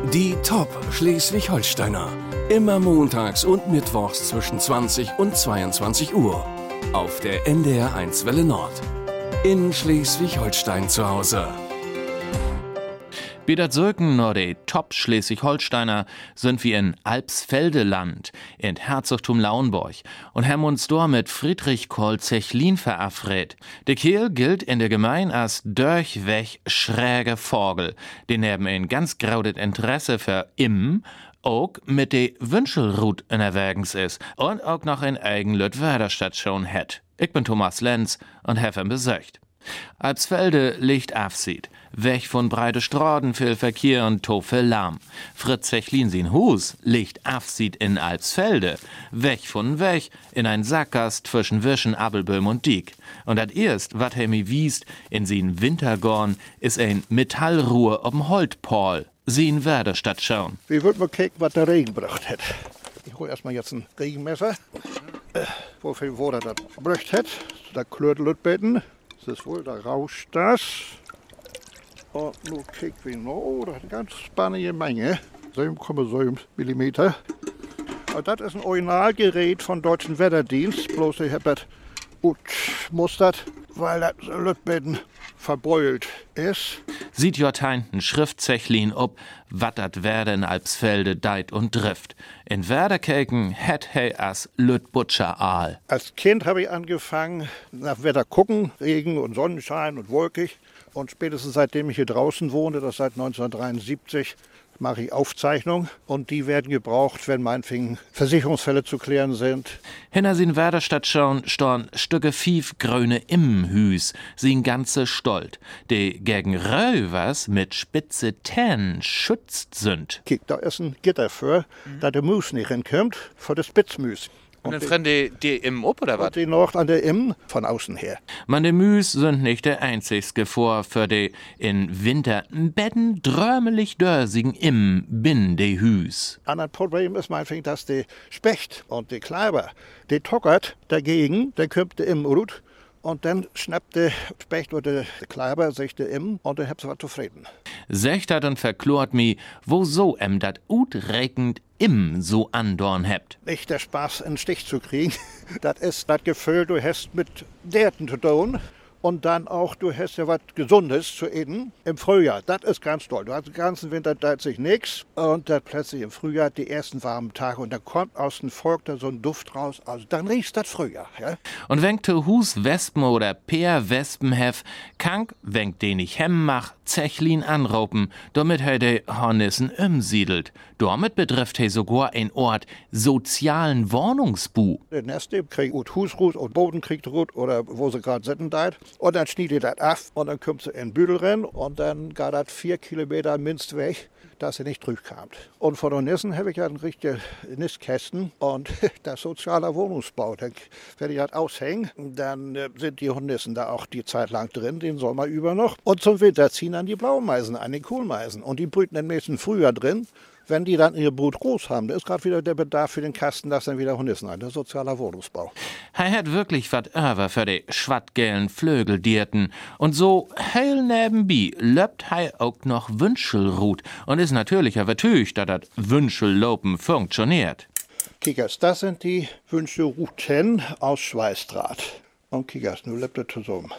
Die Top Schleswig-Holsteiner. Immer montags und mittwochs zwischen 20 und 22 Uhr. Auf der NDR1 Welle Nord. In Schleswig-Holstein zu Hause. Wie das Söken nur die Top Schleswig-Holsteiner sind wir in Alpsfeldeland, in Herzogtum Lauenburg und haben uns dort mit Friedrich Kohl Zechlin verabredet. Der Kerl gilt in der Gemeinde als durchweg schräge Vogel, den haben ein ganz graudet Interesse für auch mit de Wünschelrut unterwegs ist und auch noch in eigen Lüttwerderstadt schon hat. Ich bin Thomas Lenz und habe ihn besucht. Alpsfelde liegt afsieht, weg von breite Straßen, viel Verkehr und to viel Lärm. Fritz Zechlin sin Hus liegt afsieht in Alpsfelde, weg von weg in ein Sackgast zwischen Wischen, Abelböhm und Diek. Und dat erst, wat he mi wiest, in sin Wintergorn, is ein Metallruhe ob'm Holtpaul, sin Werderstadt schauen. Wie würd man kicken, was der Regen gebracht hat? Ich hol erstmal jetzt ein Regenmesser, wo viel Wasser das gebracht hat. Da klört Lütbeten. Das ist wohl, da rauscht das. Und nun kicken wir noch, das ist eine ganz spannende Menge. 7,7 mm. Und das ist ein Originalgerät von Deutschen Wetterdienst. Bloß ich hab das gut mustert, weil das Lütbeten verbeult ist. Sieht Joteinten Schriftzechlin ob, wat dat Werder in Alpsfelde deit und drift. In Werderkelken het he as Lütbutscher Aal. Als Kind habe ich angefangen, nach Wetter gucken, Regen und Sonnenschein und wolkig. Und spätestens seitdem ich hier draußen wohne, das seit 1973, mache ich Aufzeichnungen und die werden gebraucht, wenn meinetwegen Versicherungsfälle zu klären sind. Hinter sin Werderstadt schon storn Stücke Fiefgröne Immenhüs, sin ganze Stolt, de gegen Röwers mit spitze Tänen schützt sind. Kiek, da ist ein Gitter für, da der Mus nicht hinkommt, für das Spitzmüs. Und dann frennen die im Up oder was? Die noch an der Im von außen her. Man de Müs sind nicht der einzigste Gefahr für de in Winter Betten drömelig dörsigen Im bin de Hüs. Ein Problem ist meinetwegen, dass der Specht und der Kleiber, der tockert dagegen, der kommt der Im Rut. Und dann schnappt der Specht oder der Kleiber sich der Im und der habt was zufrieden. Sechtert und verklort mi, wo so dat utregend Im so andorn hebt. Nicht der Spaß, einen Stich zu kriegen. Das ist das Gefühl, du hast mit Derten zu tun. Und dann auch, du hast ja was Gesundes zu essen im Frühjahr. Das ist ganz toll. Du hast den ganzen Winter da sich nichts. Und dann plötzlich im Frühjahr die ersten warmen Tage. Und dann kommt aus dem Volk da so ein Duft raus. Also dann riecht das Frühjahr. Ja? Und wenn te Hus Wespen oder Peer Wespen hef, kank, wenn de nicht hemm mach, Zechlin anraupen, damit he de Hornissen umsiedelt. Damit betrifft he sogar ein Ort sozialen Wohnungsbu. Der Neste kriegt Husrut und Boden kriegt Rut oder wo sie gerade sitzen deit. Und dann schneidet das ab und dann kommt sie in den Büdel rein und dann geht das 4 Kilometer mindestens weg, dass sie nicht drüber kommt. Und von den Nissen habe ich ja einen richtigen Nistkästen und das sozialer Wohnungsbau. Dann werde ich das aushängen, dann sind die Hornissen da auch die Zeit lang drin, den Sommer über noch. Und zum Winter ziehen dann die Blaumeisen an, die Kohlmeisen. Und die brüten im nächsten Frühjahr drin. Wenn die dann ihr Brut groß haben, da ist gerade wieder der Bedarf für den Kasten, dass dann wieder Hornissen ein, der sozialer Wohnungsbau. Er hat wirklich wat über für die schwattgelben Flögeldierten. Und so heil nebenbei löbt hei auch noch Wünschelrut und ist natürlich übertücht, dass das Wünschellopen funktioniert. Kickers, das sind die Wünschelruten aus Schweißdraht. Und Kickers, nun lebt das zusammen.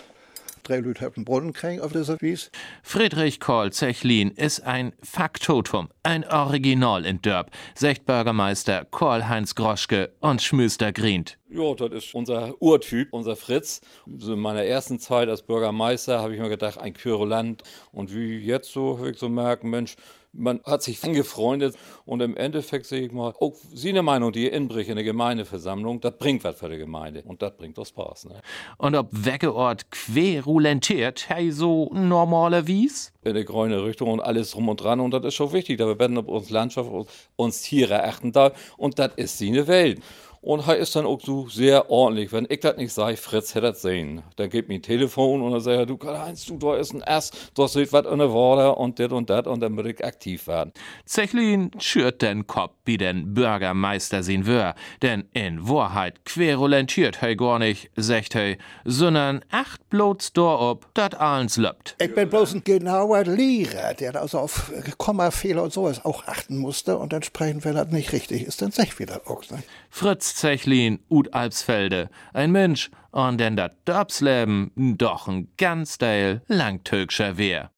3 Leute haben einen Brunnen kriegen auf dieser Wies. Friedrich Kohl Zechlin ist ein Faktotum, ein Original in Dörp, sagt Bürgermeister Karl-Heinz Groschke und Schmüster Grient. Ja, das ist unser Urtyp, unser Fritz. So in meiner ersten Zeit als Bürgermeister habe ich mir gedacht, ein Querulant. Und wie jetzt so, will ich so merken, Mensch, man hat sich angefreundet und im Endeffekt sehe ich mal, auch Sie eine Meinung, die Inbrich in der Gemeindeversammlung, das bringt was für die Gemeinde und das bringt doch Spaß. Ne? Und ob Weckeort querulentiert, hey, so normale Wies? In der grüne Richtung und alles drum und dran und das ist schon wichtig, da wir werden uns Landschaft, uns Tiere achten da und das ist sie eine Welt. Und er ist dann auch so sehr ordentlich. Wenn ich das nicht sage, Fritz hätte das sehen. Dann gibt mir ein Telefon und dann sagt er, du Karl-Heinz, du, da ist ein Ass, da steht was in der Water und das und das und dann muss ich aktiv werden. Zechlin schürt den Kopf wie den Bürgermeister sin wör, denn in Wahrheit querulentiert he gar nicht, sagt he, sondern acht bloß dorop, dat allens löppt. Ich bin bloß ein genauer Lehrer, der also auf Kommafehler und sowas auch achten musste und entsprechend, wenn das nicht richtig ist, dann sag ich wieder auch. Ne? Fritz Zechlin ut Alpsfelde, ein Mensch, an den dat Dörpsleben doch ein ganz teil langtögscher wär.